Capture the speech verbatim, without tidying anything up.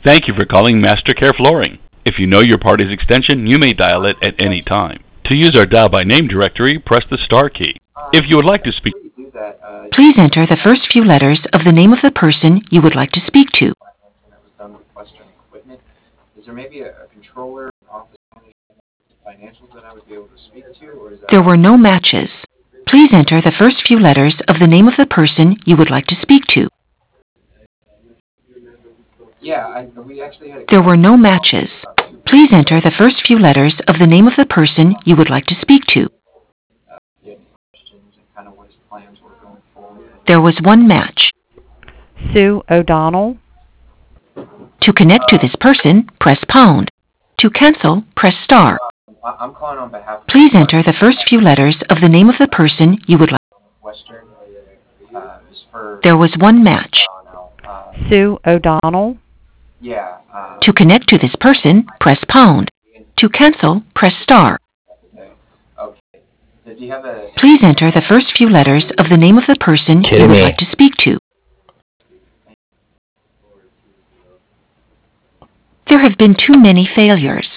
Thank you for calling MasterCare Flooring. If you know your party's extension, you may dial it at any time. To use our dial by name directory, press the star key. If you would like to speak, Please enter the first few letters of the name of the person you would like to speak to. that was done with Western Equipment. Is there maybe a, a controller, office manager, financials that I would be able to speak to, or is that? There were no matches. Please enter the first few letters of the name of the person you would like to speak to. Yeah, I, we actually had. A There were no matches. Please enter the first few letters of the name of the person you would like to speak to. Uh, yeah, questions and kind of what his plans were going forward. There was one match. Sue O'Donnell. To connect to this person, press pound. To cancel, press star. I, I'm calling on behalf of. Please enter the first few letters of the name of the person you would like. Western. Uh, is for. There was one match. Uh, Sue O'Donnell. yeah. Uh, To connect to this person, press pound. To cancel, press star. okay. Did you have a? Please enter the first few letters of the name of the person you Kidding would me. like to speak to. There have been too many failures.